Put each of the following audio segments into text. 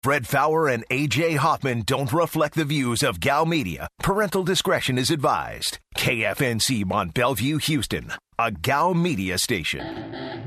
Fred Fowler and A.J. Hoffman don't reflect the views of Gal Media. Parental discretion is advised. KFNC Mont Bellevue, Houston, a Gal Media station.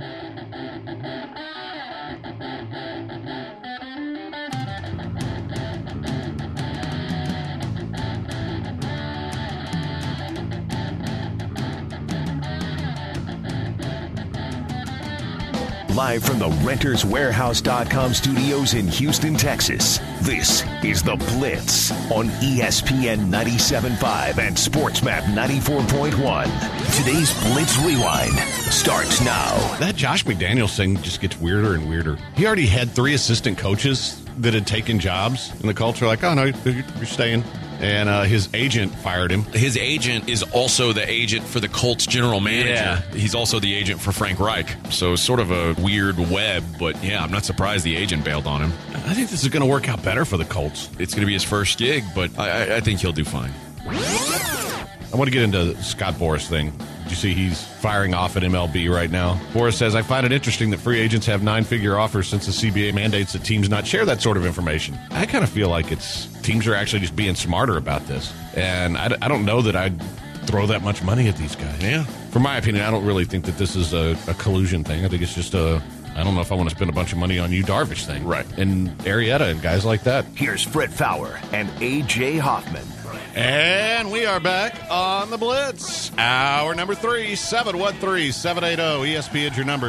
Live from the RentersWarehouse.com studios in Houston, Texas, this is The Blitz on ESPN 97.5 and SportsMap 94.1. Today's Blitz Rewind starts now. That Josh McDaniels thing just gets weirder and weirder. He already had 3 assistant coaches that had taken jobs in the culture, like, oh, no, you're staying. And his agent fired him. His agent is also the agent for the Colts general manager. Yeah. He's also the agent for Frank Reich. So sort of a weird web, but yeah, I'm not surprised the agent bailed on him. I think this is going to work out better for the Colts. It's going to be his first gig, but I think he'll do fine. I want to get into the Scott Boras thing. Did you see he's firing off at MLB right now? Boras says, I find it interesting that free agents have 9-figure offers since the CBA mandates that teams not share that sort of information. I kind of feel like teams are actually just being smarter about this. And I don't know that I'd throw that much money at these guys. Yeah. For my opinion, I don't really think that this is a collusion thing. I think it's just I don't know if I want to spend a bunch of money on you Darvish thing. Right. And Arrieta and guys like that. Here's Fred Fowler and A.J. Hoffman. And we are back on the Blitz. Hour number 3, 713-780. ESPN is your number,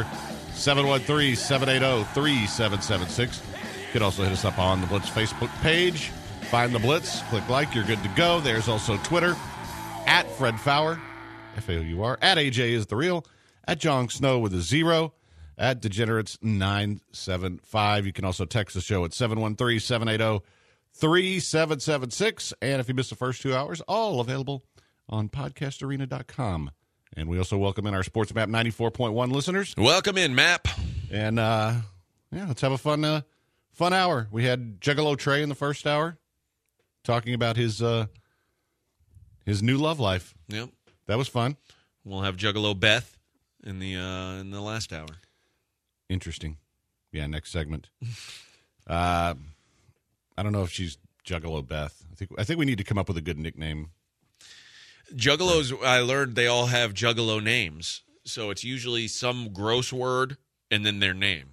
713-780-3776. You could also hit us up on the Blitz Facebook page. Find the Blitz, click like, you're good to go. There's also Twitter, at Fred Fowler, F-A-U-R, at AJ is the real, at John Snow with a 0, at Degenerates975. You can also text the show at 713-780-3776. And if you missed the first 2 hours, all available on podcastarena.com. And we also welcome in our SportsMap 94.1 listeners. Welcome in, Map. And, let's have a fun hour. We had Juggalo Trey in the first hour talking about his new love life. Yep. That was fun. We'll have Juggalo Beth in the last hour. Interesting. Yeah, next segment. I don't know if she's Juggalo Beth. I think we need to come up with a good nickname. Juggalos, I learned they all have Juggalo names. So it's usually some gross word and then their name.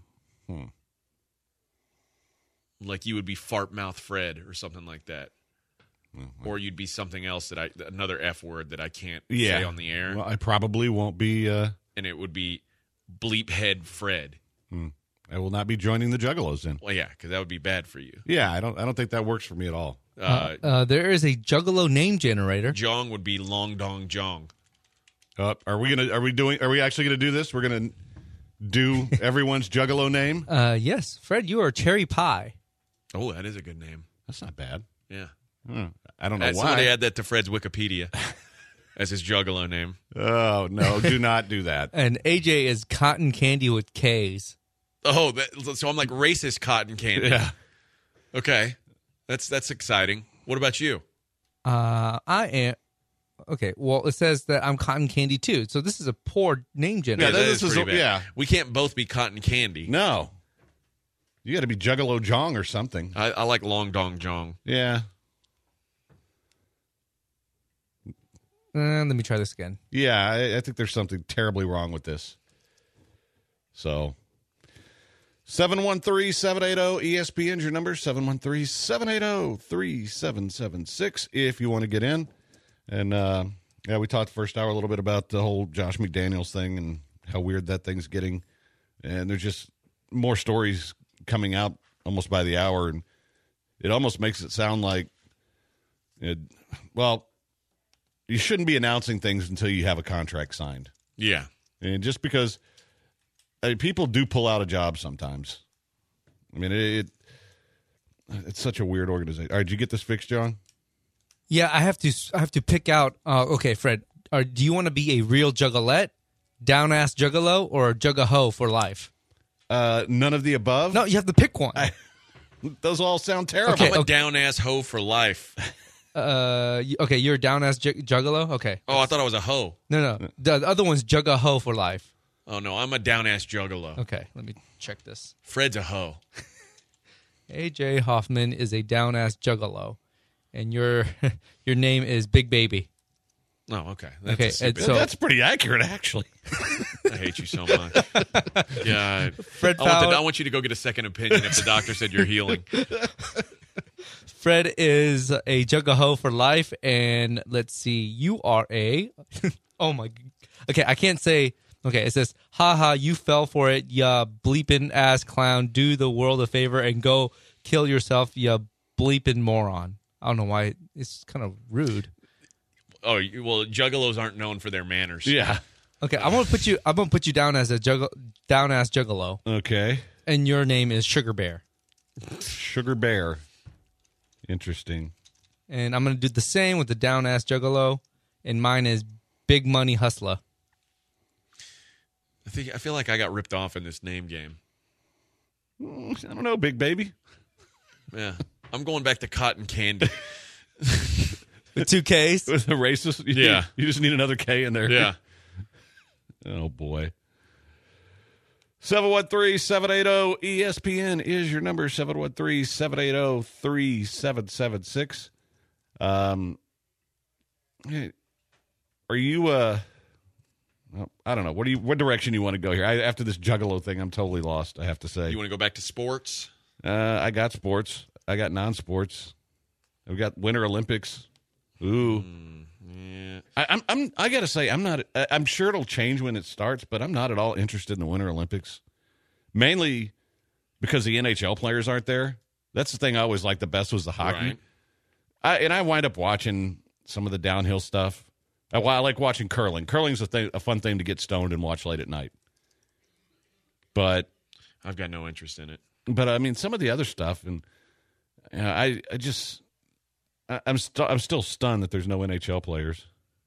Like you would be Fart Mouth Fred or something like that. Mm-hmm. Or you'd be something else another F word that I can't say on the air. Well, I probably won't be. And it would be Bleep Head Fred. I will not be joining the Juggalos then. Well, yeah, because that would be bad for you. Yeah, I don't think that works for me at all. There is a Juggalo name generator. Jong would be Long Dong Jong. Are we actually gonna do this? We're gonna do everyone's Juggalo name? Yes, Fred, you are Cherry Pie. Oh, that is a good name. That's not bad. Yeah. I don't know why. Somebody add that to Fred's Wikipedia as his Juggalo name. Oh, no, do not do that. And AJ is Cotton Candy with K's. Oh, so I'm like racist Cotton Candy. Yeah. Okay. That's exciting. What about you? I am. Okay, well, it says that I'm Cotton Candy too, so this is a poor name generator. Yeah, this is pretty bad. Yeah. We can't both be Cotton Candy. No. You got to be Juggalo Jong or something. I like Long Dong Jong. Yeah. Let me try this again. Yeah, I think there's something terribly wrong with this. So, 713-780-ESPN is your number, 713-780-3776 if you want to get in. And, we talked the first hour a little bit about the whole Josh McDaniels thing and how weird that thing's getting. And there's just more stories coming out almost by the hour, and it almost makes it sound like, you shouldn't be announcing things until you have a contract signed. Yeah. And just because people do pull out a job sometimes. I mean, it's such a weird organization. All right, did you get this fixed, John? Yeah, I have to pick out. Okay, Fred, do you want to be a real juggalette, down-ass juggalo, or a juggaho for life? None of the above? No, you have to pick one. Those all sound terrible. Okay, I'm a down-ass hoe for life. Okay, you're a down-ass juggalo? Okay. Oh, I thought I was a hoe. No. The other one's juggaho for life. Oh, no, I'm a down-ass juggalo. Okay, let me check this. Fred's a hoe. AJ Hoffman is a down-ass juggalo, and your name is Big Baby. Oh, okay. That's pretty accurate, actually. I hate you so much. Yeah, Fred I want you to go get a second opinion if the doctor said you're healing. Fred is a juggaho for life, and let's see, you are a. Oh my. Okay, I can't say. Okay, it says, haha, you fell for it, ya bleeping ass clown. Do the world a favor and go kill yourself, ya bleeping moron. I don't know why. It's kind of rude. Oh, well, juggalos aren't known for their manners. Yeah. Okay, I'm gonna put you down as a down ass juggalo. Okay. And your name is Sugar Bear. Sugar Bear. Interesting. And I'm gonna do the same with the down ass juggalo, and mine is Big Money Hustler. I feel like I got ripped off in this name game. I don't know, Big Baby. Yeah, I'm going back to Cotton Candy. With 2 Ks? With the racist? Yeah. You just need another K in there. Yeah. Oh, boy. 713-780-ESPN is your number, 713-780-3776. Are you, I don't know. What direction you want to go here? After this juggalo thing, I'm totally lost, I have to say. You want to go back to sports? I got sports. I got non-sports. I've got Winter Olympics. Ooh. Yeah. I gotta say, I'm sure it'll change when it starts, but I'm not at all interested in the Winter Olympics. Mainly because the NHL players aren't there. That's the thing I always liked the best was the hockey. Right. I wind up watching some of the downhill stuff. I like watching curling. Curling's a fun thing to get stoned and watch late at night. But I've got no interest in it. But I mean, some of the other stuff, and I'm still stunned that there's no NHL players.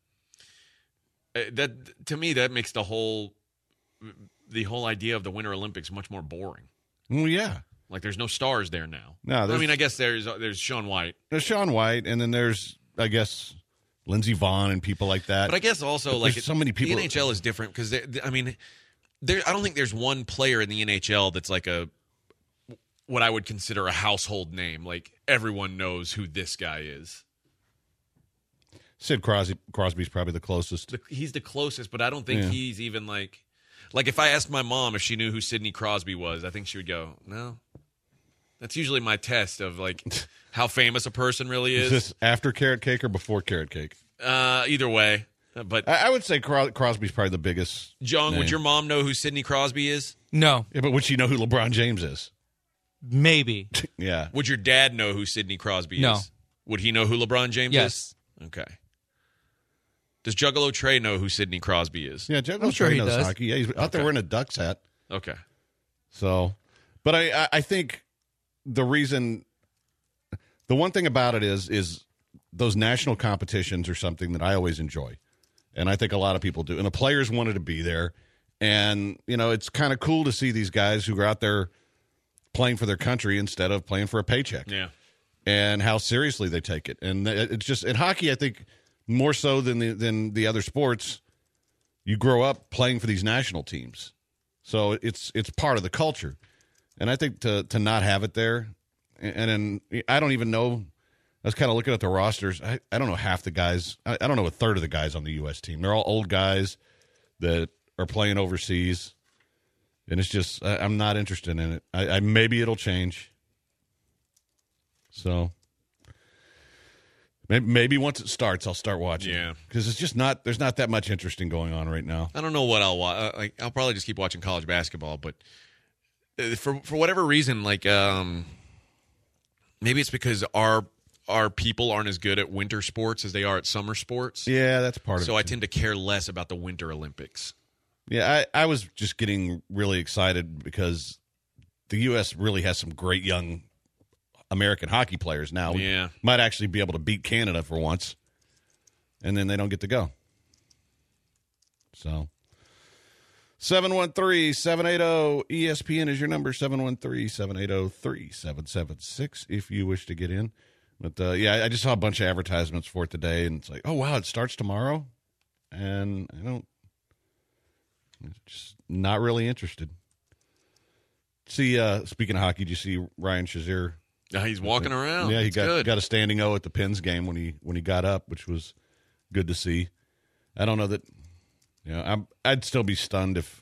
That to me, that makes the whole idea of the Winter Olympics much more boring. Well, yeah, like there's no stars there now. No, I mean, I guess there's Shaun White. There's Shaun White, and then there's I guess Lindsey Vonn and people like that. But I guess also like so many people. The NHL is different because I mean, I don't think there's one player in the NHL that's like what I would consider a household name. Like everyone knows who this guy is. Sid Crosby's probably the closest. He's the closest, but I don't think he's even like if I asked my mom if she knew who Sidney Crosby was, I think she would go, no. That's usually my test of like how famous a person really is. Is this after carrot cake or before carrot cake? Either way. But I would say Crosby's probably the biggest. John, name. Would your mom know who Sidney Crosby is? No. Yeah, but would she know who LeBron James is? Maybe. Yeah. Would your dad know who Sidney Crosby No. is? Would he know who LeBron James Yes. is? Okay. Does Juggalo Trey know who Sidney Crosby is? Yeah, Juggalo I'm sure Trey he knows does. hockey. Yeah, he's out there wearing a Ducks hat. Okay. So, but I think the one thing about it is those national competitions are something that I always enjoy. And I think a lot of people do. And the players wanted to be there. And, it's kind of cool to see these guys who are out there playing for their country instead of playing for a paycheck. Yeah. And how seriously they take it. And it's just, in hockey, I think more so than the other sports, you grow up playing for these national teams. So it's part of the culture. And I think to not have it there, and I don't even know, I was kind of looking at the rosters. I don't know half the guys. I don't know a third of the guys on the U.S. team. They're all old guys that are playing overseas. And it's just, I'm not interested in it. I maybe it'll change. So maybe once it starts, I'll start watching. Yeah. Because it's just there's not that much interesting going on right now. I don't know what I'll watch. I'll probably just keep watching college basketball, but for whatever reason, maybe it's because our people aren't as good at winter sports as they are at summer sports. Yeah, that's part of it. So I tend to care less about the Winter Olympics. Yeah, I was just getting really excited because the U.S. really has some great young American hockey players now. Yeah. We might actually be able to beat Canada for once, and then they don't get to go. So 713-780-ESPN is your number, 713-780-3776 if you wish to get in. But, I just saw a bunch of advertisements for it today, and it's like, oh, wow, it starts tomorrow? And just not really interested. See, speaking of hockey, did you see Ryan Shazier? He's walking around. Yeah, he It's good. got a standing O at the Pens game when he got up, which was good to see. I don't know that. I'd still be stunned if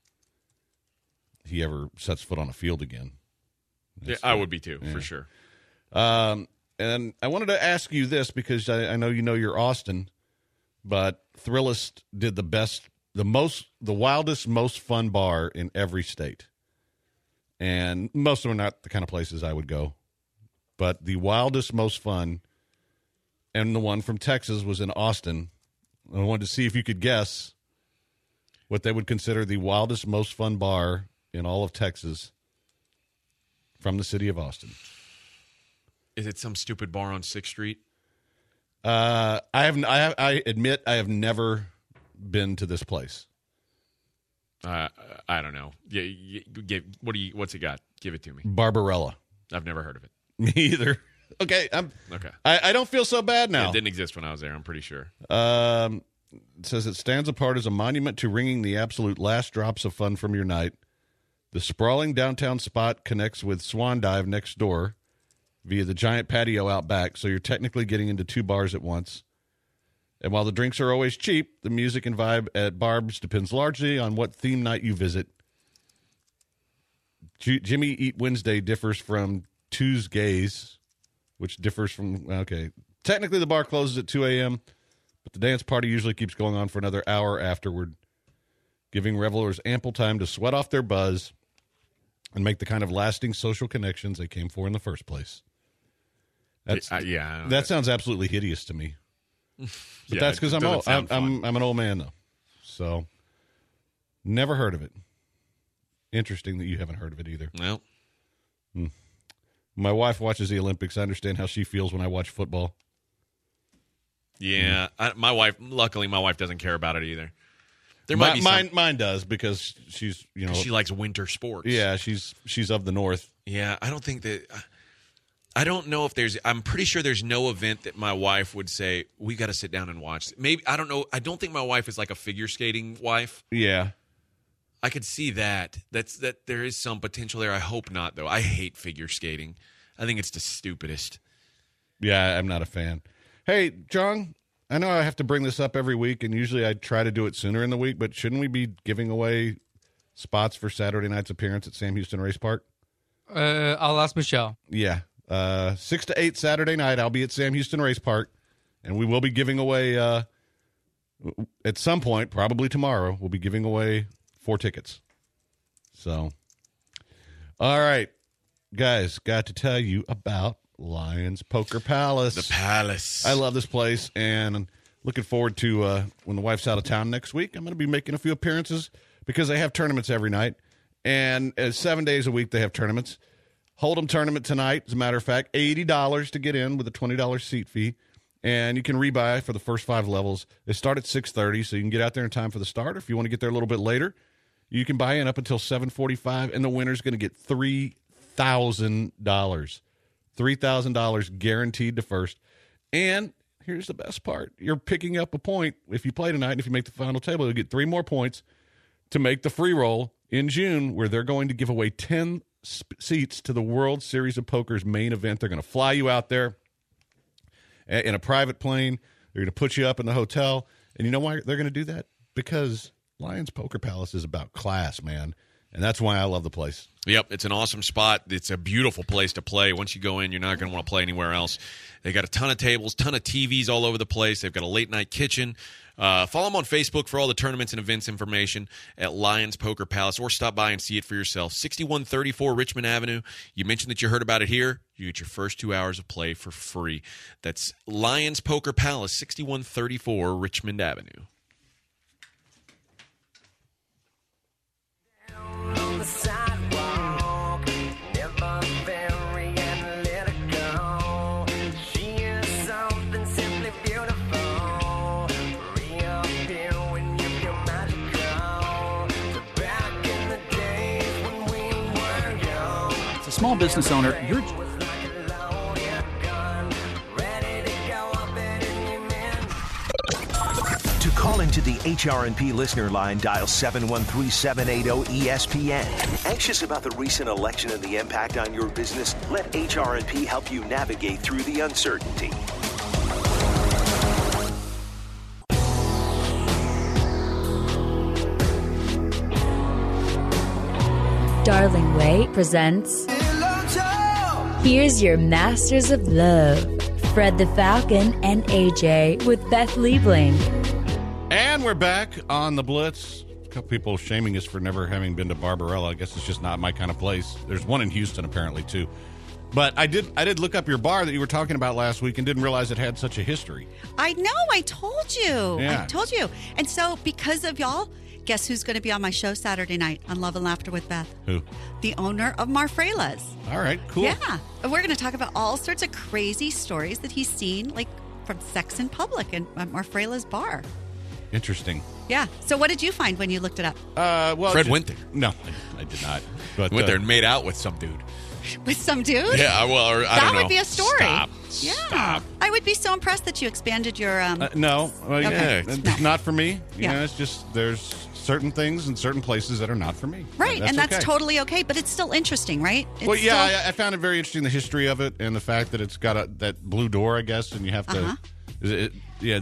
he ever sets foot on a field again. Yeah, I would be too, for sure. And I wanted to ask you this because I know you're Austin, but Thrillist did the wildest, most fun bar in every state. And most of them are not the kind of places I would go. But the wildest, most fun, and the one from Texas was in Austin. I wanted to see if you could guess what they would consider the wildest, most fun bar in all of Texas from the city of Austin. Is it some stupid bar on 6th Street? I admit I have never been to this place. I don't know. Yeah, what's it got? Give it to me. Barbarella. I've never heard of it. Me either. Okay. Okay. I don't feel so bad now. It didn't exist when I was there, I'm pretty sure. It says it stands apart as a monument to wringing the absolute last drops of fun from your night. The sprawling downtown spot connects with Swan Dive next door via the giant patio out back, so you're technically getting into two bars at once. And while the drinks are always cheap, the music and vibe at Barb's depends largely on what theme night you visit. Jimmy Eat Wednesday differs from Tuesdays, which differs from, okay. Technically, the bar closes at 2 a.m., but the dance party usually keeps going on for another hour afterward, giving revelers ample time to sweat off their buzz and make the kind of lasting social connections they came for in the first place. That sounds absolutely hideous to me. But that's because I'm old. I'm an old man, though. So, never heard of it. Interesting that you haven't heard of it either. Well. My wife watches the Olympics. I understand how she feels when I watch football. Yeah. Luckily, my wife doesn't care about it either. There might be mine does because she's, she likes winter sports. Yeah, she's of the North. Yeah, I don't think that. I don't know if I'm pretty sure there's no event that my wife would say, we got to sit down and watch. Maybe, I don't know. I don't think my wife is like a figure skating wife. Yeah. I could see that. That there is some potential there. I hope not, though. I hate figure skating. I think it's the stupidest. Yeah, I'm not a fan. Hey, John, I know I have to bring this up every week, and usually I try to do it sooner in the week, but shouldn't we be giving away spots for Saturday night's appearance at Sam Houston Race Park? I'll ask Michelle. Yeah. 6 to 8 Saturday night, I'll be at Sam Houston Race Park, and we will be giving away, at some point, probably tomorrow, we'll be giving away 4 tickets. So, all right, guys, got to tell you about Lions Poker Palace. The Palace. I love this place, and I'm looking forward to when the wife's out of town next week. I'm going to be making a few appearances because they have tournaments every night, and 7 days a week they have tournaments. Hold'em tournament tonight, as a matter of fact, $80 to get in with a $20 seat fee. And you can rebuy for the first 5 levels. They start at 6:30, so you can get out there in time for the start. If you want to get there a little bit later, you can buy in up until 7:45, and the winner's going to get $3,000. $3,000 guaranteed to first. And here's the best part. You're picking up a point. If you play tonight and if you make the final table, you'll get 3 more points to make the free roll in June, where they're going to give away 10 seats to the World Series of Poker's main event. They're going to fly you out there in a private plane. They're going to put you up in the hotel. And you know why they're going to do that? Because Lions Poker Palace is about class, man. And that's why I love the place. Yep, it's an awesome spot. It's a beautiful place to play. Once you go in, you're not going to want to play anywhere else. They got a ton of tables, ton of TVs all over the place. They've got a late-night kitchen. Follow them on Facebook for all the tournaments and events information at Lions Poker Palace, or stop by and see it for yourself. 6134 Richmond Avenue. You mentioned that you heard about it here. You get your first 2 hours of play for free. That's Lions Poker Palace, 6134 Richmond Avenue. Small business owner, To call into the HRNP listener line, dial 713-780-ESPN. Anxious about the recent election and the impact on your business? Let HRNP help you navigate through the uncertainty. Darling Way presents Here's Your Masters of Love, Fred the Falcon and AJ with Beth Liebling. And we're back on the Blitz. A couple people shaming us for never having been to Barbarella. I guess it's just not my kind of place. There's one in Houston apparently too. But I did look up your bar that you were talking about last week and didn't realize it had such a history. I know. I told you. Yeah. I told you. And so because of y'all, guess who's going to be on my show Saturday night on Love and Laughter with Beth? Who? The owner of Marfrela's. All right, cool. Yeah. And we're going to talk about all sorts of crazy stories that he's seen, like from sex in public and at Marfrela's bar. Interesting. Yeah. So what did you find when you looked it up? Well, Fred went there. No, I did not. But Went there and made out with some dude. With some dude? Yeah, well, or, I that don't know. would be a story. Stop. Yeah. Stop. I would be so impressed that you expanded your. No, Okay. it's not for me. Yeah. It's just there's certain things in certain places that are not for me. Right, and that's okay. totally okay, but it's still interesting, right? It's Well, yeah, still- I found it very interesting, the history of it and the fact that it's got that blue door, I guess, and you have to, that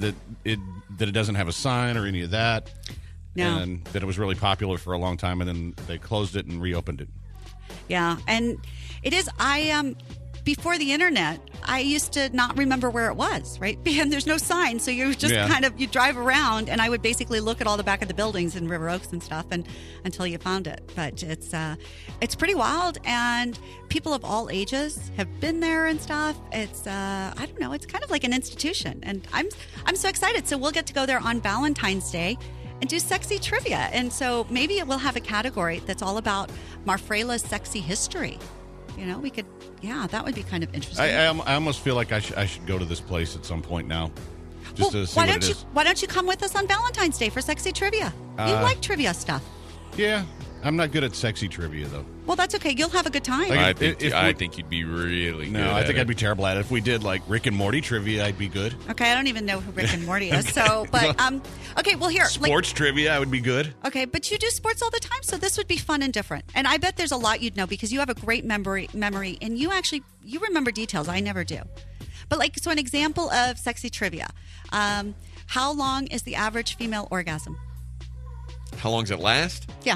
it doesn't have a sign or any of that. No. And that it was really popular for a long time, and then they closed it and reopened it. Yeah, and it is. Before the internet, I used to not remember where it was, right? And there's no sign, so you just you drive around, and I would basically look at all the back of the buildings in River Oaks and stuff, and until you found it. But it's pretty wild, and people of all ages have been there and stuff. It's I don't know, it's kind of like an institution, and I'm so excited. So we'll get to go there on Valentine's Day and do sexy trivia, and so maybe we'll have a category that's all about Marfrela's sexy history. You know, we could, that would be kind of interesting. I almost feel like I should go to this place at some point now, just to see why what don't it you is. why don't you come with us on Valentine's Day for sexy trivia? You like trivia stuff. Yeah, I'm not good at sexy trivia though. Well, that's okay. You'll have a good time. Like, I think you'd be really good. No, I think at I'd be terrible at it. If we did like Rick and Morty trivia, I'd be good. Okay, I don't even know who Rick and Morty is. So, but okay. Well, here, Sports trivia, I would be good. Okay, but you do sports all the time, so this would be fun and different. And I bet there's a lot you'd know because you have a great memory, and you remember details. I never do. But so an example of sexy trivia. How long is the average female orgasm? How long does it last? Yeah.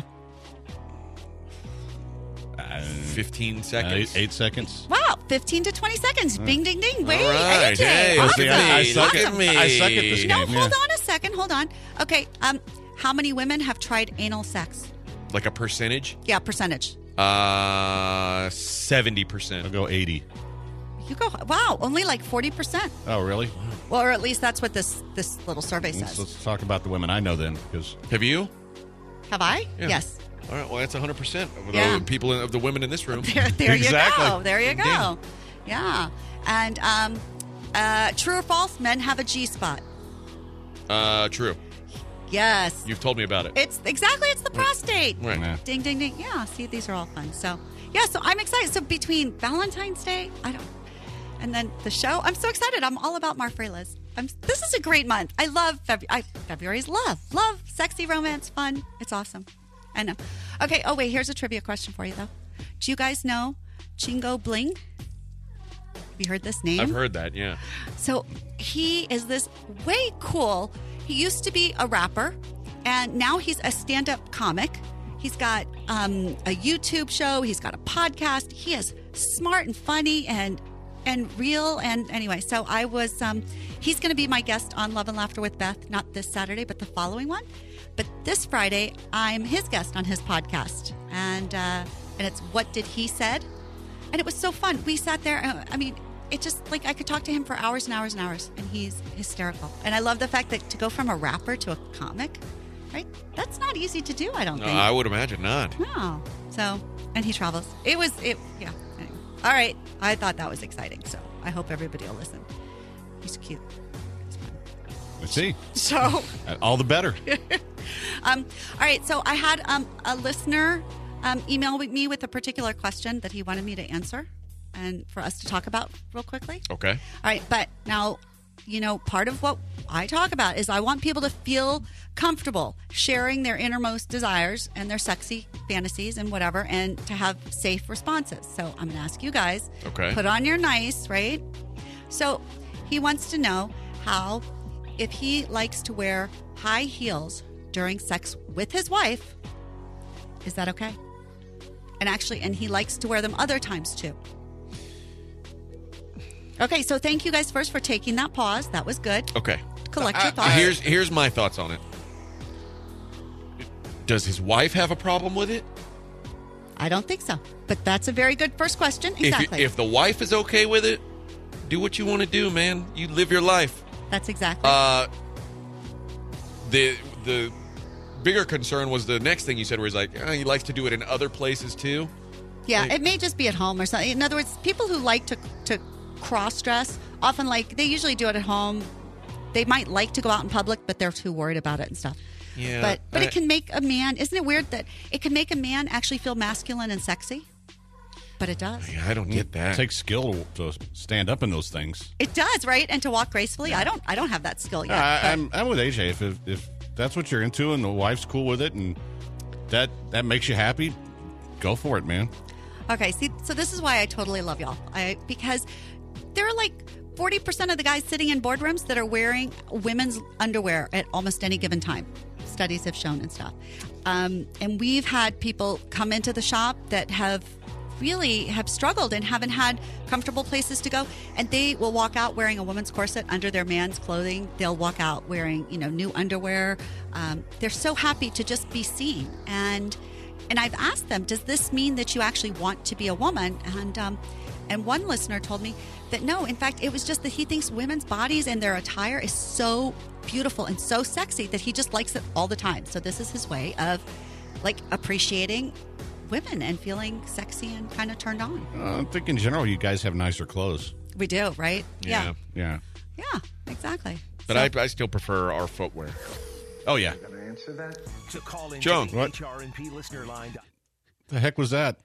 15 seconds. 8 seconds. Wow, 15 to 20 seconds. Bing, ding, ding. Wait, All right. AJ. Hey, Awesome. look at me. I suck Look at at me. I suck at this No, game. hold on a second. Hold on. Okay, how many women have tried anal sex? Like a percentage? Yeah, percentage. 70%. I'll go 80. You go, wow, only like 40%. Oh, really? Well, or at least that's what this little survey says. Let's talk about the women I know then, because Have you? Have I? Yeah. Yes. All right. Well, that's 100% of Yeah. the people of the women in this room. There Exactly. you go. There you go. Yeah. And true or false, men have a G-spot. True. Yes. You've told me about it. It's the prostate. Right. Yeah. Ding, ding, ding. Yeah, see, these are all fun. So, so I'm excited. So between Valentine's Day, and then the show, I'm so excited. I'm all about Marfrela's. This is a great month. I love February. February's love, sexy romance, fun. It's awesome. I know. Okay. Oh wait, here's a trivia question for you though. Do you guys know Chingo Bling? Have you heard this name? I've heard that, yeah. So he is this way cool. He used to be a rapper, and now he's a stand-up comic. He's got a YouTube show. He's got a podcast. He is smart and funny and real. And anyway, so I was. He's going to be my guest on Love and Laughter with Beth, not this Saturday, but the following one. But this Friday, I'm his guest on his podcast, and it's What Did He Said, and it was so fun. We sat there. I mean, it just I could talk to him for hours and hours and hours, and he's hysterical. And I love the fact that to go from a rapper to a comic, right? That's not easy to do. I don't No, think. I would imagine not. No. So, and he travels. Yeah. Anyway. All right. I thought that was exciting. So I hope everybody will listen. He's cute. He's fun. let's see. So, All the better. all right. So I had a listener email me with a particular question that he wanted me to answer and for us to talk about real quickly. Okay. All right. But now part of what I talk about is I want people to feel comfortable sharing their innermost desires and their sexy fantasies and whatever, and to have safe responses. So I'm going to ask you guys, put on your nice, right? So he wants to know how, if he likes to wear high heels during sex with his wife, is that okay? And he likes to wear them other times too. Okay, so thank you guys first for taking that pause. That was good. Okay. Collect your thoughts. Here's my thoughts on it. Does his wife have a problem with it? I don't think so. But that's a very good first question. Exactly. If the wife is okay with it, do what you want to do, man. You live your life. That's exactly. The bigger concern was the next thing you said, where he's like, he likes to do it in other places too. Yeah, it may just be at home or something. In other words, people who like to cross-dress, often they usually do it at home. They might like to go out in public, but they're too worried about it and stuff. Yeah. But it can make a man, isn't it weird that it can make a man actually feel masculine and sexy? But it does. Yeah, I don't get that. It takes skill to stand up in those things. It does, right? And to walk gracefully. Yeah. I don't have that skill yet. I'm with AJ. If that's what you're into and the wife's cool with it and that makes you happy, go for it, man. Okay, see, so this is why I totally love y'all. Because there are 40% of the guys sitting in boardrooms that are wearing women's underwear at almost any given time. Studies have shown and stuff. And we've had people come into the shop that have struggled and haven't had comfortable places to go, and they will walk out wearing a woman's corset under their man's clothing. They'll walk out wearing new underwear. They're so happy to just be seen, and I've asked them, does this mean that you actually want to be a woman? And one listener told me that no, in fact, it was just that he thinks women's bodies and their attire is so beautiful and so sexy that he just likes it all the time. So this is his way of appreciating women and feeling sexy and kind of turned on. I think in general you guys have nicer clothes. We do, right? Yeah, exactly. But I still prefer our footwear. Oh yeah. To call in Joan, to the HRNP listener line. The heck was that?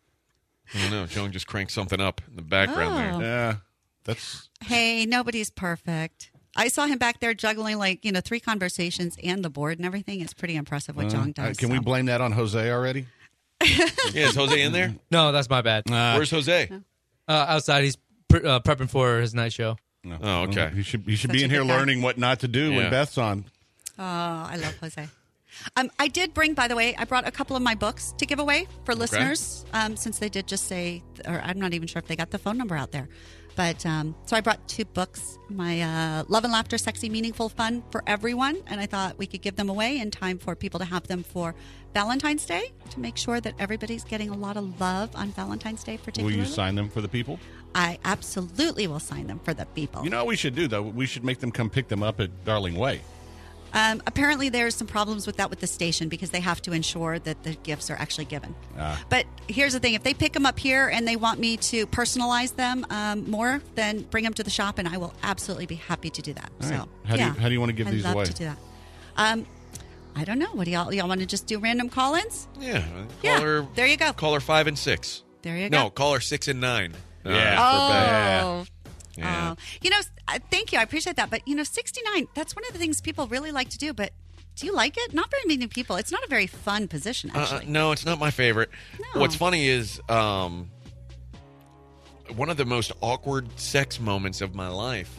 I don't know. Joan just cranked something up in the background there. Yeah, that's. Hey, nobody's perfect. I saw him back there juggling 3 conversations and the board and everything. It's pretty impressive what John does. Can we blame that on Jose already? Yeah, is Jose in there? No, that's my bad. Where's Jose? Outside, he's prepping for his night show. No. Oh, okay. You should be Such in a here good guy. learning what not to do when Beth's on. Oh, I love Jose. I did bring, by the way, I brought a couple of my books to give away for listeners, since they did just say, or I'm not even sure if they got the phone number out there. But so I brought 2 books, my Love and Laughter, Sexy, Meaningful Fun for Everyone. And I thought we could give them away in time for people to have them for Valentine's Day, to make sure that everybody's getting a lot of love on Valentine's Day particularly. Will you sign them for the people? I absolutely will sign them for the people. You know what we should do, though? We should make them come pick them up at Darling Way. Apparently, there's some problems with that with the station because they have to ensure that the gifts are actually given. But here's the thing. If they pick them up here and they want me to personalize them more, then bring them to the shop, and I will absolutely be happy to do that. All right. So, How do you want to give these I'd love away? to do that. I don't know. What do y'all want to just do random call-ins? Yeah. Yeah, Caller, there you go. Caller 5 and 6. There you go. No, caller 6 and 9. Yeah. For Beth. Oh. Yeah. Thank you. I appreciate that. But, 69, that's one of the things people really like to do. But do you like it? Not very many people. It's not a very fun position, actually. No, it's not my favorite. No. What's funny is one of the most awkward sex moments of my life.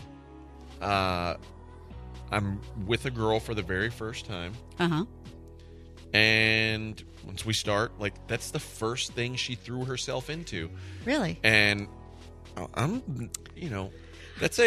I'm with a girl for the very first time. Uh-huh. And once we start, that's the first thing she threw herself into. Really? And I'm, that's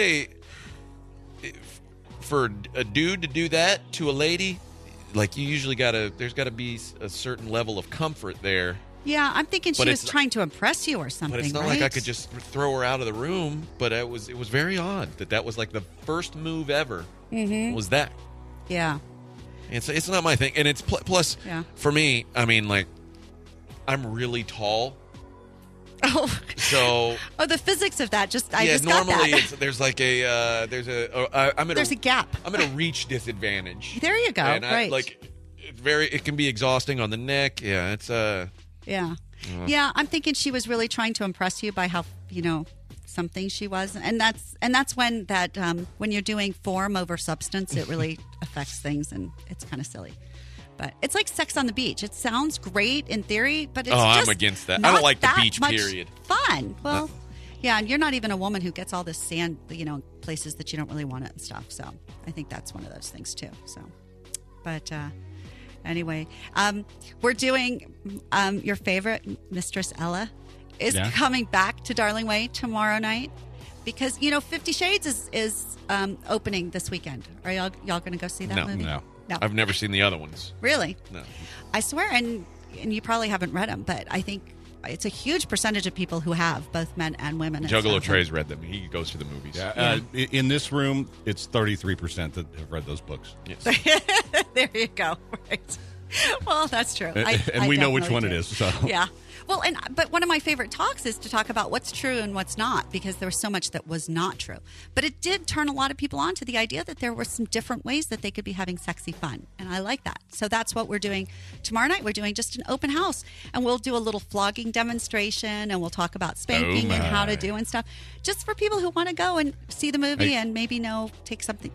for a dude to do that to a lady, you usually there's gotta be a certain level of comfort there. Yeah, I'm thinking she But was it's- trying to impress you or something, But it's not right? like I could just throw her out of the room. But it was very odd that was the first move ever. Mm-hmm. Was that? Yeah. It's not my thing, and it's plus Yeah. for me. I mean, I'm really tall, Oh, so the physics of that. I yeah. just got Normally, that. there's a There's a gap. I'm at a reach disadvantage. There you go. And Right. it can be exhausting on the neck. Yeah, it's Yeah. Yeah, I'm thinking she was really trying to impress you by how, something she was, and that's when when you're doing form over substance, it really affects things, and it's kind of silly. But it's like Sex on the Beach. It sounds great in theory, but it's just I'm against that. I not don't like the that beach, much period. Fun. Well, yeah, and you're not even a woman who gets all this sand, places that you don't really want it and stuff. So I think that's one of those things too. So, but anyway, we're doing your favorite Mistress Ella is coming back to Darling Way tomorrow night because 50 Shades is opening this weekend. Are y'all going to go see that movie? No. No. I've never seen the other ones. Really? No. I swear, and you probably haven't read them, but I think it's a huge percentage of people who have, both men and women. and Juggalo stuff. Trey's read them. He goes to the movies. Yeah. In this room, it's 33% that have read those books. Yes. There you go. Right. Well, that's true. And we know which one it is. So. Yeah. Well, but one of my favorite talks is to talk about what's true and what's not, because there was so much that was not true. But it did turn a lot of people on to the idea that there were some different ways that they could be having sexy fun. And I like that. So that's what we're doing tomorrow night. We're doing just an open house, and we'll do a little flogging demonstration, and we'll talk about spanking and how to do and stuff, just for people who want to go and see the movie and maybe take something,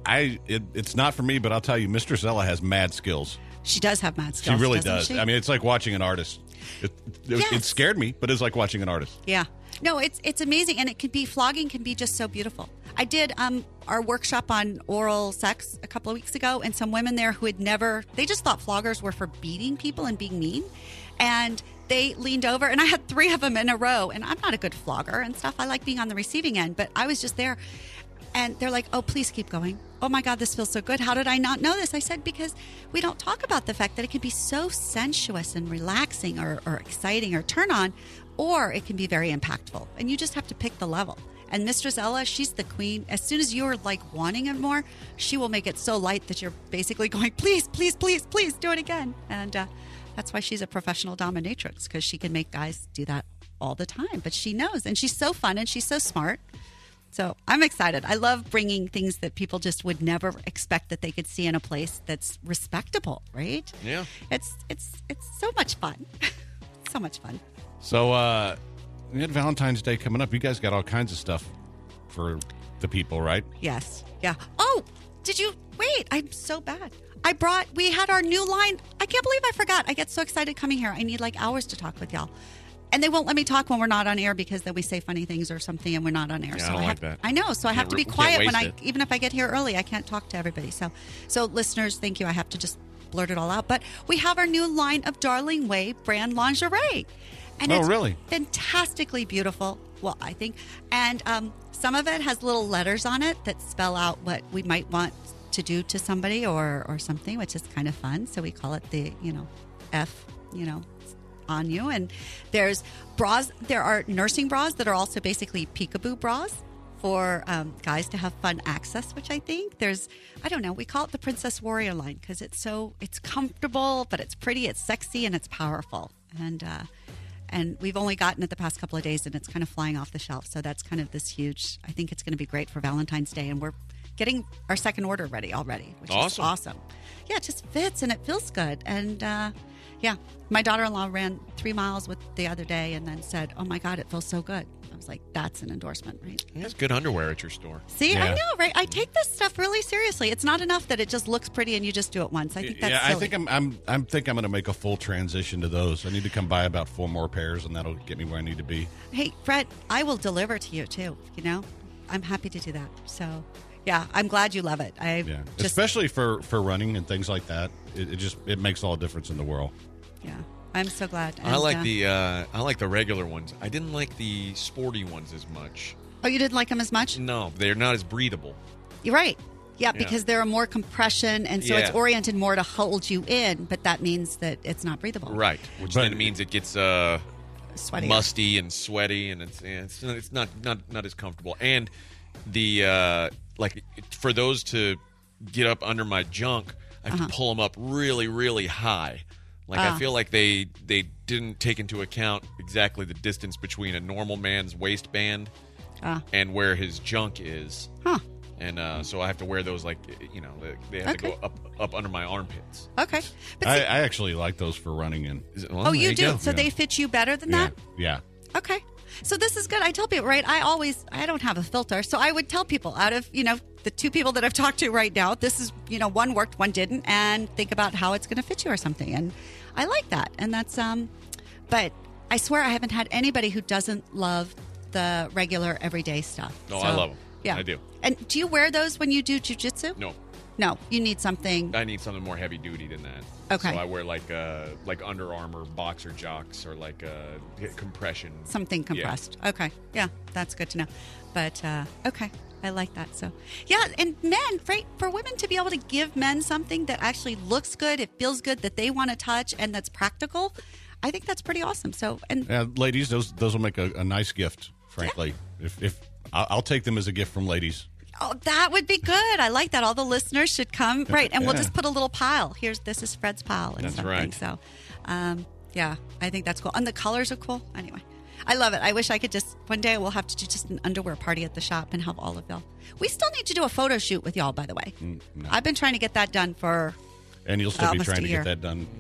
It's not for me, but I'll tell you, Mistress Ella has mad skills. She does have mad skills. She really doesn't does. she? I mean, it's like watching an artist. It scared me, but it's like watching an artist. Yeah. No, it's amazing, and flogging can be just so beautiful. I did our workshop on oral sex a couple of weeks ago, and some women there who they just thought floggers were for beating people and being mean, and they leaned over, and I had 3 of them in a row, and I'm not a good flogger and stuff. I like being on the receiving end, but I was just there. And they're like, oh, please keep going. Oh, my God, this feels so good. How did I not know this? I said, because we don't talk about the fact that it can be so sensuous and relaxing or exciting or turn on, or it can be very impactful. And you just have to pick the level. And Mistress Ella, she's the queen. As soon as you're wanting it more, she will make it so light that you're basically going, please, please, please, please do it again. And that's why she's a professional dominatrix, because she can make guys do that all the time. But she knows, and she's so fun, and she's so smart. So I'm excited. I love bringing things that people just would never expect that they could see in a place that's respectable, right? Yeah. It's so much fun. So much fun. So we had Valentine's Day coming up. You guys got all kinds of stuff for the people, right? Yes. Yeah. Oh, did you wait? I'm so bad. We had our new line. I can't believe I forgot. I get so excited coming here. I need hours to talk with y'all. And they won't let me talk when we're not on air because then we say funny things or something and we're not on air. Yeah, so I don't like that. I know. So I have to be Can't quiet waste even if I get here early, I can't talk to everybody. So listeners, thank you. I have to just blurt it all out. But we have our new line of Darling Way brand lingerie. And it's really? fantastically beautiful. Well, I think. And some of it has little letters on it that spell out what we might want to do to somebody or something, which is kind of fun. So we call it the, F, on you. And there's bras. There are nursing bras that are also basically peekaboo bras for guys to have fun access, which I think I don't know, we call it the Princess Warrior line because it's comfortable, but it's pretty, it's sexy, and it's powerful. And we've only gotten it the past couple of days, and it's kind of flying off the shelf. So that's kind of this huge, I think it's going to be great for Valentine's Day. And we're getting our second order ready already, which is awesome. Yeah, it just fits and it feels good. And yeah, my daughter-in-law ran 3 miles with the other day and then said, oh my God, it feels so good. I was like, that's an endorsement, right? There's good underwear at your store. See, Yeah. I know, right? I take this stuff really seriously. It's not enough that it just looks pretty and you just do it once. I think that's silly. I think I'm going to make a full transition to those. I need to come buy about 4 more pairs, and that'll get me where I need to be. Hey, Fred, I will deliver to you too. I'm happy to do that. So, yeah, I'm glad you love it. Especially for running and things like that. It makes all the difference in the world. Yeah, I'm so glad. I like the regular ones. I didn't like the sporty ones as much. Oh, you didn't like them as much? No, they're not as breathable. You're right. Yeah, because they're a more compression, and so it's oriented more to hold you in, but that means that it's not breathable. Right, which then means it gets Sweaty, musty and sweaty, and it's not as comfortable. And the for those to get up under my junk, I have to pull them up really, really high. I feel like they didn't take into account exactly the distance between a normal man's waistband and where his junk is. Huh. And so I have to wear those they have to go up under my armpits. Okay. But I actually like those for running in. you do? So they fit you better than that? Yeah. Okay. So this is good. I tell people, right? I don't have a filter. So I would tell people out of, the two people that I've talked to right now, this is, one worked, one didn't, and think about how it's going to fit you or something. And I like that. And that's, but I swear I haven't had anybody who doesn't love the regular everyday stuff. No, I love them. Yeah. I do. And do you wear those when you do jujitsu? No. No, you need something. I need something more heavy duty than that. Okay. So I wear like Under Armour boxer jocks or like compression. Something compressed. Yeah. Okay. Yeah, that's good to know. But okay, I like that. So yeah, and men, right? For women to be able to give men something that actually looks good, it feels good, that they want to touch, and that's practical, I think that's pretty awesome. So and ladies, those will make a nice gift. Frankly, if I'll take them as a gift from ladies. Oh, that would be good. I like that. All the listeners should come. Right. And we'll just put a little pile. This is Fred's pile and that's something. Right. So, yeah, I think that's cool. And the colors are cool. Anyway, I love it. I wish I could one day we'll have to do just an underwear party at the shop and have all of y'all. We still need to do a photo shoot with y'all, by the way. No. I've been trying to get that done for And you'll still be almost trying a to year. get that done.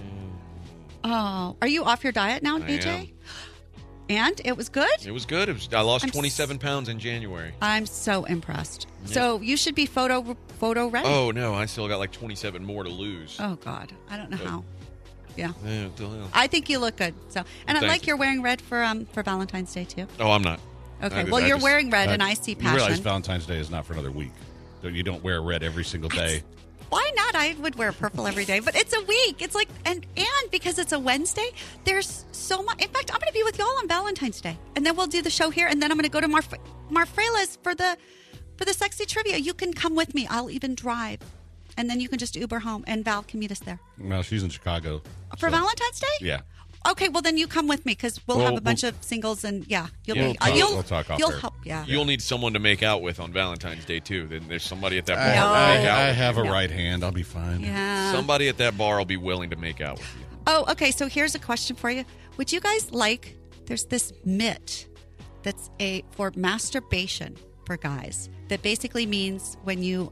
Oh, are you off your diet now, AJ? am. And it was good? It was good. I lost I'm 27 pounds in January. I'm so impressed. So you should be photo ready. Oh, no. I still got like 27 more to lose. Oh, God. I don't know how. Yeah. Yeah, I think you look good. So, and I Thank like you. you're wearing red for Valentine's Day too. Oh, I'm not. Okay. I Well, you're wearing red, and I see You realize passion. Valentine's Day is not for another week. You don't wear red every single day. Why not? I would wear purple every day, but it's a week. It's like and because it's a Wednesday, there's so much. In fact, I'm going to be with y'all on Valentine's Day, and then we'll do the show here, and then I'm going to go to Marfrela's for the sexy trivia. You can come with me. I'll even drive, and then you can just Uber home, and Val can meet us there Well, she's in Chicago. for Valentine's Day. Yeah. Okay, well then you come with me because we'll have a bunch of singles, and we'll talk off you'll air. help. Yeah, You'll need someone to make out with on Valentine's Day, too. Then there's somebody at that bar. I, to make out I with have a No. right hand. I'll be fine. yeah. Somebody at that bar will be willing to make out with you. Oh, okay. So here's a question for you. Would you guys like? There's this mitt that's for masturbation for guys. That basically means when you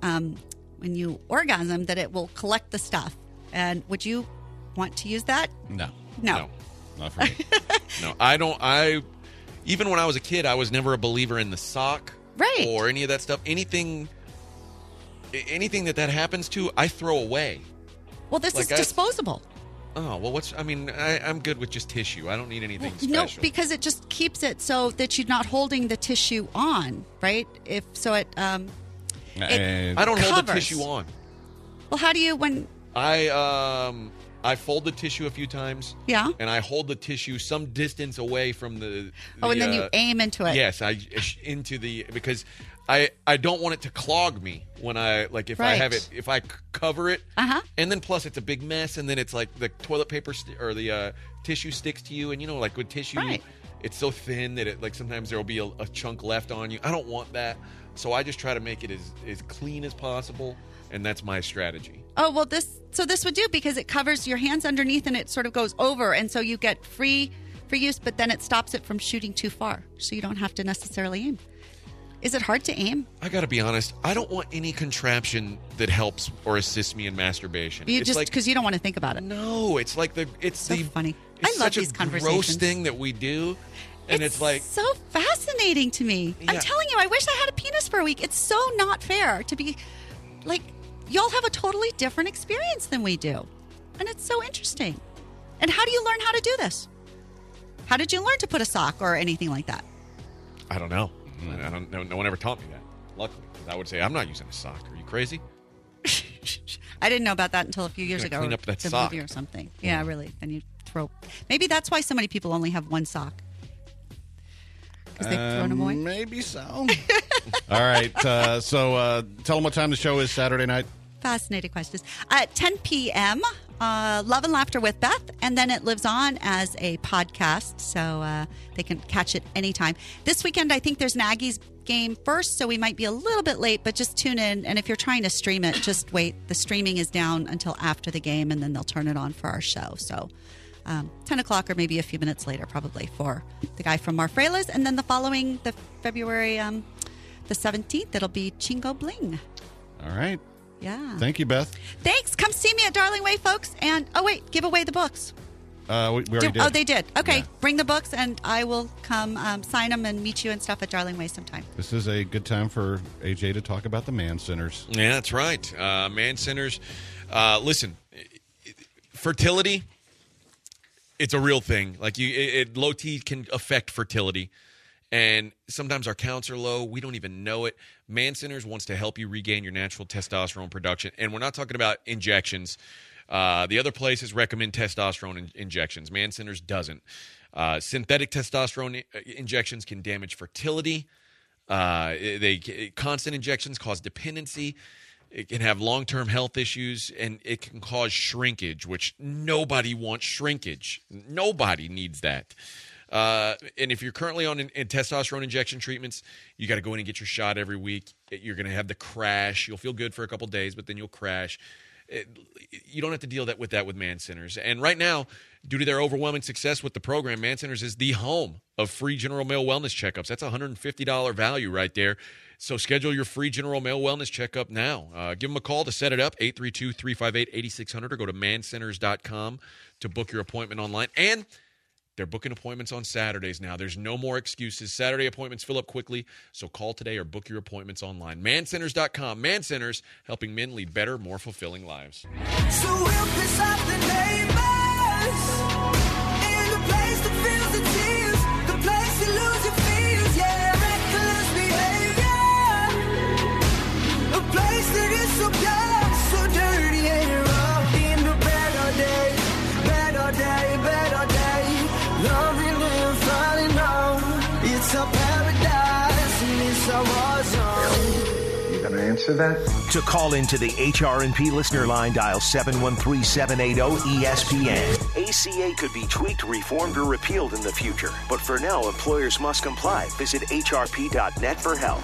orgasm, that it will collect the stuff. And would you want to use that? No. No. Not for me. No, I don't. Even when I was a kid, I was never a believer in the sock, Right. or any of that stuff. Anything that happens to, I throw away. Well, this Like is disposable. Oh well, I'm good with just tissue. I don't need anything No, special. because it just keeps it so that you're not holding the tissue on, right? If so, it. And I don't hold the covers. tissue on. Well, how do you when? I fold the tissue a few times. Yeah. And I hold the tissue some distance away from the. Oh, and then you aim into it. Yes, because I don't want it to clog me when I if I have it, if I cover it. And then plus it's a big mess, and then it's like the toilet paper or the tissue sticks to you, and like with tissue, Right. it's so thin that it sometimes there will be a chunk left on you. I don't want that, so I just try to make it as clean as possible, and that's my strategy. Oh, well, this would do because it covers your hands underneath and it sort of goes over. And so you get free use, but then it stops it from shooting too far. So you don't have to necessarily aim. Is it hard to aim? I got to be honest. I don't want any contraption that helps or assists me in masturbation. You It's just like, because you don't want to think about it. no, it's like it's So the funny. It's I love such these a conversations. gross thing that we do, and it's like so fascinating to me. I'm Yeah. telling you, I wish I had a penis for a week. It's so not fair to be like, y'all have a totally different experience than we do. And it's so interesting. And how do you learn how to do this? How did you learn to put a sock or anything like that? I don't know. I don't know. No one ever taught me that. Luckily, 'cause I would say I'm not using a sock. Are you crazy? I didn't know about that until a few years Yeah, ago. clean or up that the sock. movie or something. Yeah, really. Then you throw. Maybe that's why so many people only have one sock. Because they've thrown them away. Maybe so. All right. So tell them what time the show is Saturday night. Fascinating questions. At 10 p.m., Love and Laughter with Beth, and then it lives on as a podcast, so they can catch it anytime. This weekend, I think there's an Aggies game first, so we might be a little bit late, but just tune in. And if you're trying to stream it, just wait. The streaming is down until after the game, and then they'll turn it on for our show. So 10 o'clock or maybe a few minutes later, probably, for the guy from Marfrela's. And then the following, the February the 17th, it'll be Chingo Bling. All right. Yeah. Thank you, Beth. Thanks. Come see me at Darling Way, folks. And, oh, wait, give away the books. We already did. Oh, they did. Okay, Yeah. bring the books, and I will come sign them and meet you and stuff at Darling Way sometime. This is a good time for AJ to talk about the Man Centers. Yeah, that's right. Man centers. Listen, fertility, it's a real thing. Like low T can affect fertility. And sometimes our counts are low. We don't even know it. Man Centers wants to help you regain your natural testosterone production. And we're not talking about injections. The other places recommend testosterone injections. Man Centers doesn't. Synthetic testosterone injections can damage fertility. Constant injections cause dependency. It can have long-term health issues, and it can cause shrinkage, which nobody wants shrinkage. Nobody needs that. And if you're currently on in testosterone injection treatments, you got to go in and get your shot every week. You're going to have the crash. You'll feel good for a couple days, but then you'll crash. You don't have to deal with Man Centers. And right now, due to their overwhelming success with the program, Man Centers is the home of free general male wellness checkups. That's a $150 value right there. So schedule your free general male wellness checkup now. Give them a call to set it up, 832-358-8600, or go to mancenters.com to book your appointment online. And they're booking appointments on Saturdays now. There's no more excuses. Saturday appointments fill up quickly, so call today or book your appointments online. Mancenters.com. Man Centers, helping men lead better, more fulfilling lives. So we'll piss off the neighbors in the place that feels the tears, the place you lose your fears, yeah, reckless behavior, a place that is so pure, so dirty and rough. In the better day, better day, better day. Loving and falling on, it's a paradise and it's a war zone. You gonna answer that? To call into the HRNP listener line, dial 713-780-ESPN. ACA could be tweaked, reformed, or repealed in the future. But for now, employers must comply. Visit hrp.net for help.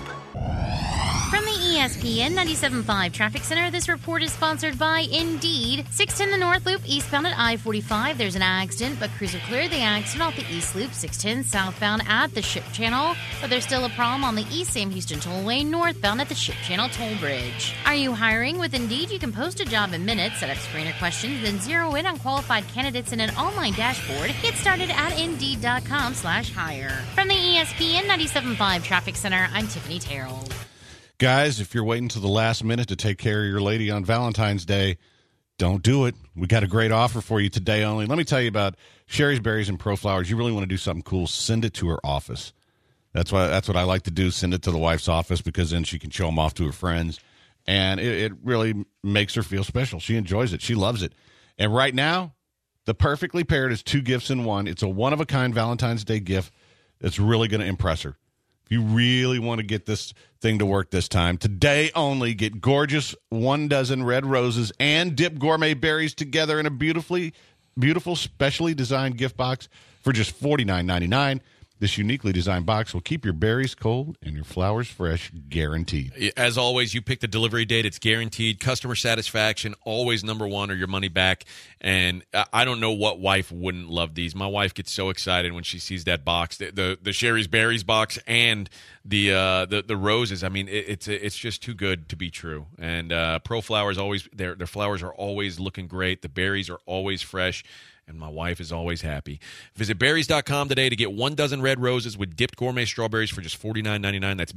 From the ESPN 97.5 Traffic Center, this report is sponsored by Indeed. 610 the North Loop, eastbound at I-45. There's an accident, but crews have cleared the accident off the East Loop. 610 southbound at the Ship Channel, but there's still a problem on the East Sam Houston Tollway, northbound at the Ship Channel Toll Bridge. Are you hiring? With Indeed, you can post a job in minutes, set up screener questions, then zero in on qualified candidates in an online dashboard. Get started at Indeed.com/hire. From the ESPN 97.5 Traffic Center, I'm Tiffany Terrell. Guys, if you're waiting to the last minute to take care of your lady on Valentine's Day, don't do it. We got a great offer for you today only. Let me tell you about Sherry's Berries and Pro Flowers. You really want to do something cool, send it to her office. That's what I like to do, send it to the wife's office, because then she can show them off to her friends. And it really makes her feel special. She enjoys it. She loves it. And right now, the Perfectly Paired is 2 gifts in one. It's a one-of-a-kind Valentine's Day gift that's really going to impress her. If you really want to get this thing to work this time, today only, get gorgeous 1 dozen red roses and dip gourmet berries together in a beautiful, specially designed gift box for just $49.99. This uniquely designed box will keep your berries cold and your flowers fresh, guaranteed. As always, you pick the delivery date. It's guaranteed. Customer satisfaction, always number one, or your money back. And I don't know what wife wouldn't love these. My wife gets so excited when she sees that box, the Sherry's Berries box and the roses. I mean, it's just too good to be true. And Pro Flowers, always their flowers are always looking great. The berries are always fresh. And my wife is always happy. Visit berries.com today to get 1 dozen red roses with dipped gourmet strawberries for just $49.99. That's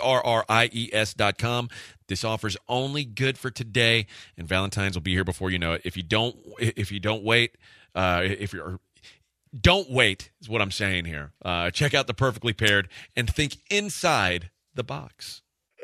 BERRIES.com. This offer's only good for today, and Valentine's will be here before you know it. Don't wait is what I'm saying here. Check out the Perfectly Paired and think inside the box.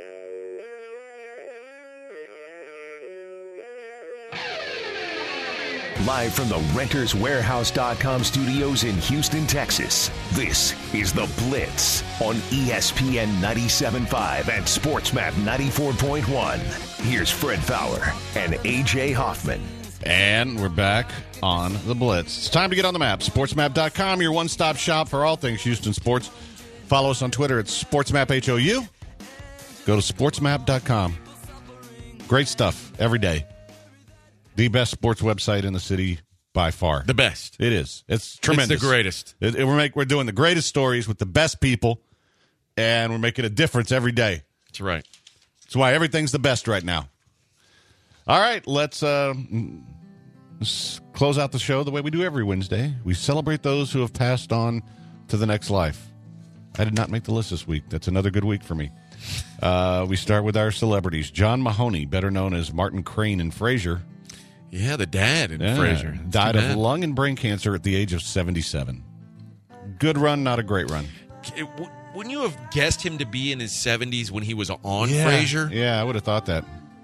Live from the RentersWarehouse.com studios in Houston, Texas, this is The Blitz on ESPN 97.5 and SportsMap 94.1. Here's Fred Fowler and A.J. Hoffman. And we're back on The Blitz. It's time to get on the map. SportsMap.com, your one-stop shop for all things Houston sports. Follow us on Twitter at SportsMapHOU. Go to SportsMap.com. Great stuff every day. The best sports website in the city by far. The best. It is. It's tremendous. It's the greatest. We're doing the greatest stories with the best people, and we're making a difference every day. That's right. That's why everything's the best right now. All right, let's let's close out the show the way we do every Wednesday. We celebrate those who have passed on to the next life. I did not make the list this week. That's another good week for me. We start with our celebrities. John Mahoney, better known as Martin Crane in Frasier. Yeah, the dad in Frasier. That's died too of bad. lung and brain cancer at the age of 77. Good run, not a great run. Wouldn't you have guessed him to be in his 70s when he was on Frasier? Yeah, I would have thought that.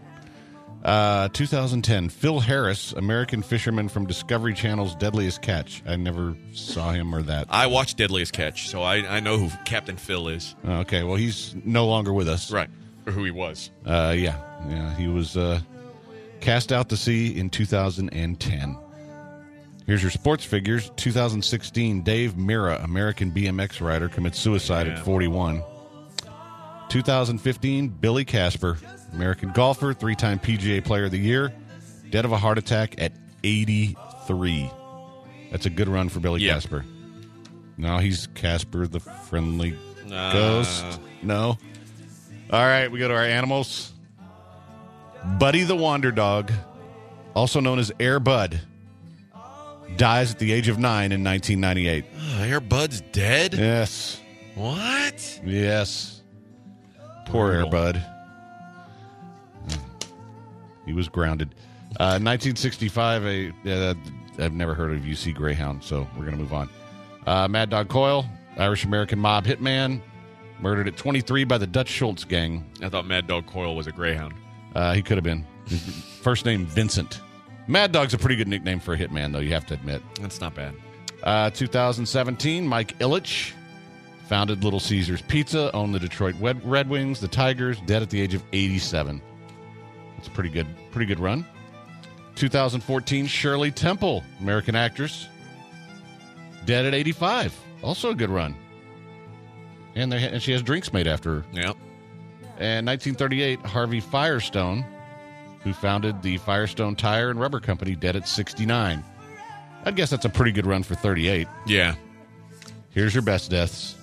2010, Phil Harris, American fisherman from Discovery Channel's Deadliest Catch. I never saw him or that. I watched Deadliest Catch, so I know who Captain Phil is. Okay, well, he's no longer with us. Right. Or who he was. Yeah, he was cast out to sea in 2010. Here's your sports figures. 2016, Dave Mirra, American BMX rider, commits suicide at 41. 2015, Billy Casper, American golfer, 3-time PGA Player of the Year, dead of a heart attack at 83. That's a good run for Billy Casper. Now he's Casper the Friendly Ghost. No. All right, we go to our animals. Buddy the Wander Dog, also known as Air Bud, dies at the age of 9 in 1998. Air Bud's dead? Yes. What? Yes. Poor Air Bud. He was grounded. 1965, I've never heard of UC Greyhound, so we're going to move on. Mad Dog Coyle, Irish-American mob hitman, murdered at 23 by the Dutch Schultz gang. I thought Mad Dog Coyle was a greyhound. He could have been. First name, Vincent. Mad Dog's a pretty good nickname for a hitman, though, you have to admit. That's not bad. 2017, Mike Ilitch founded Little Caesars Pizza, owned the Detroit Red Wings, the Tigers, dead at the age of 87. That's a pretty good run. 2014, Shirley Temple, American actress, dead at 85. Also a good run. And she has drinks made after her. Yep. And 1938, Harvey Firestone, who founded the Firestone Tire and Rubber Company, dead at 69. I guess that's a pretty good run for 38. Yeah. Here's your best deaths.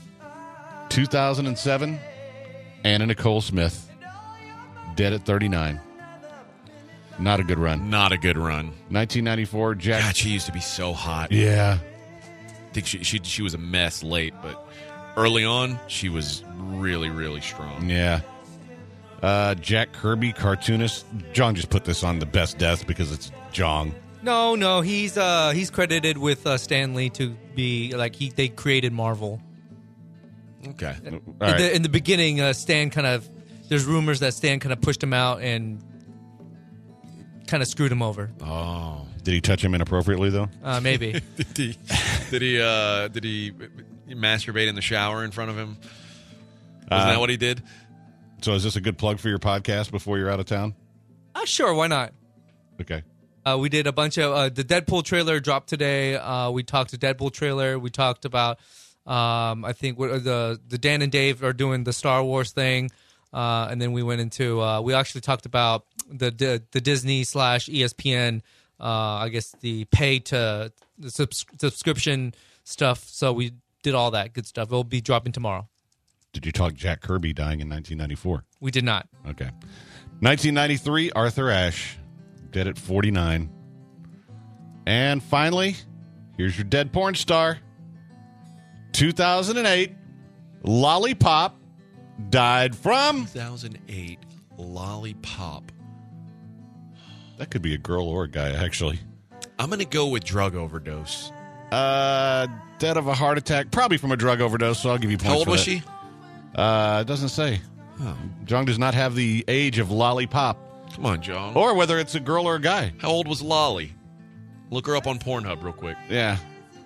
2007, Anna Nicole Smith, dead at 39. Not a good run. Not a good run. 1994, Jack. God, she used to be so hot. Yeah. I think she was a mess late, but early on, she was really, really strong. Yeah. Jack Kirby, cartoonist. John just put this on the best death because it's Jong. No, he's credited with Stan Lee to be like they created Marvel. Okay. In the beginning, Stan there's rumors that Stan kind of pushed him out and kind of screwed him over. Oh. Did he touch him inappropriately though? Maybe. Did he masturbate in the shower in front of him? Wasn't that what he did? So is this a good plug for your podcast before you're out of town? Sure, why not? Okay. We did a bunch of the Deadpool trailer dropped today. We talked to Deadpool trailer. We talked about I think the Dan and Dave are doing the Star Wars thing, and then we went into we actually talked about the Disney / ESPN. I guess the pay to the subscription stuff. So we did all that good stuff. It'll be dropping tomorrow. Did you talk Jack Kirby dying in 1994? We did not. Okay. 1993, Arthur Ashe, dead at 49. And finally, here's your dead porn star. 2008, Lollipop, died from... 2008, Lollipop. That could be a girl or a guy, actually. I'm going to go with drug overdose. Dead of a heart attack, probably from a drug overdose, so I'll give you points. How old for was that. she? It doesn't say. Oh. Jong does not have the age of Lollipop. Come on, John. Or whether it's a girl or a guy. How old was Lolly? Look her up on Pornhub real quick. Yeah.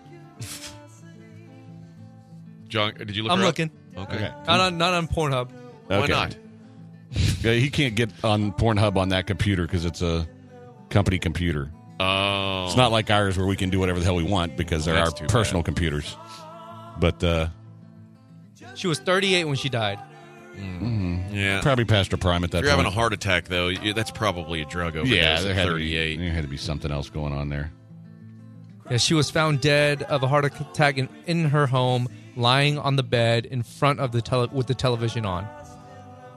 John, did you look I'm her looking. up? Okay. Okay. Not on Pornhub. Why Okay. not? Yeah, he can't get on Pornhub on that computer because it's a company computer. Oh. It's not like ours where we can do whatever the hell we want because they're That's our too personal bad. computers. But She was 38 when she died. Yeah. probably past her prime at that If you're point. having a heart attack, though, that's probably a drug overdose yeah, there at had, 38. there had to be something else going on there. Yeah, she was found dead of a heart attack in her home, lying on the bed in front of with the television on.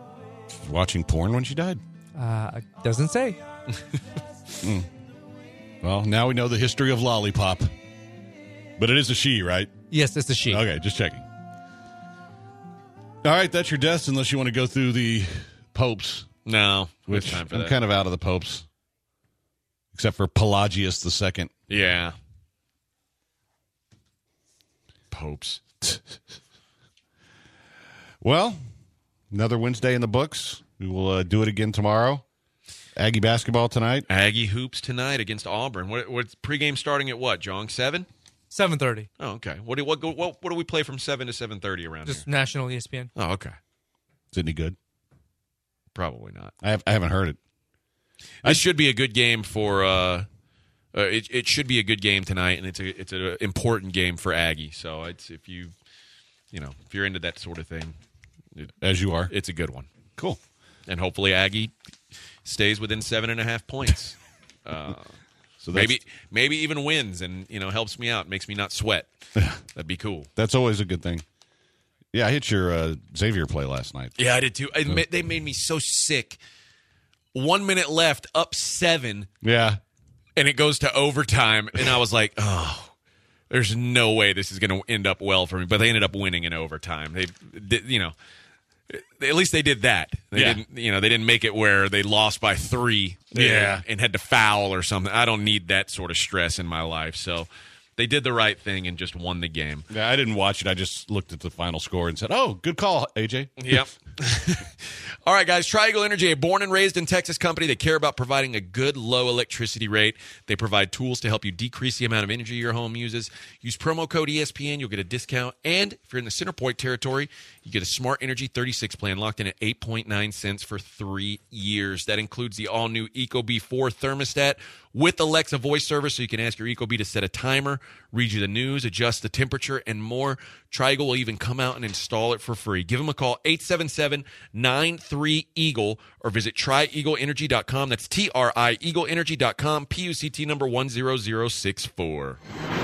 Watching porn when she died? Doesn't say. Well, now we know the history of Lollipop. But it is a she, right? Yes, it's a she. Okay, just checking. All right, that's your deaths, unless you want to go through the popes. No, Which time for I'm that. kind of out of the popes. Except for Pelagius II. Yeah. Popes. Well, another Wednesday in the books. We will do it again tomorrow. Aggie basketball tonight. Aggie hoops tonight against Auburn. What's pregame starting at what, John? 7? 7:30. Oh, okay. What do we play from 7 to 7:30 around Just here? national ESPN. Oh, okay. Is it any good? Probably not. I haven't heard it. This should be a good game for. It should be a good game tonight, and it's an important game for Aggie. So if you're into that sort of thing, As you are. it's a good one. Cool. And hopefully Aggie stays within 7.5 points. So that's, maybe even wins, and helps me out, makes me not sweat. That'd be cool. that's always a good thing. Yeah, I hit your Xavier play last night. Yeah, I did too. They made me so sick. 1 minute left, up 7. Yeah. And it goes to overtime, and I was like, oh, there's no way this is going to end up well for me. But they ended up winning in overtime. They at least they did that. They didn't make it where they lost by 3 and had to foul or something. I don't need that sort of stress in my life. So they did the right thing and just won the game. Yeah, I didn't watch it. I just looked at the final score and said, oh, good call, AJ. Yep. All right, guys. Tri-Eagle Energy, a born and raised in Texas company. They care about providing a good, low electricity rate. They provide tools to help you decrease the amount of energy your home uses. Use promo code ESPN. You'll get a discount. And if you're in the Centerpoint territory, you get a Smart Energy 36 plan locked in at 8.9 cents for 3 years. That includes the all-new Ecobee 4 thermostat with Alexa voice service, so you can ask your Ecobee to set a timer, read you the news, adjust the temperature, and more. Tri-Eagle will even come out and install it for free. Give them a call, 877-93-EAGLE, or visit trieagleenergy.com. That's TRI, eagleenergy.com, PUCT number 10064.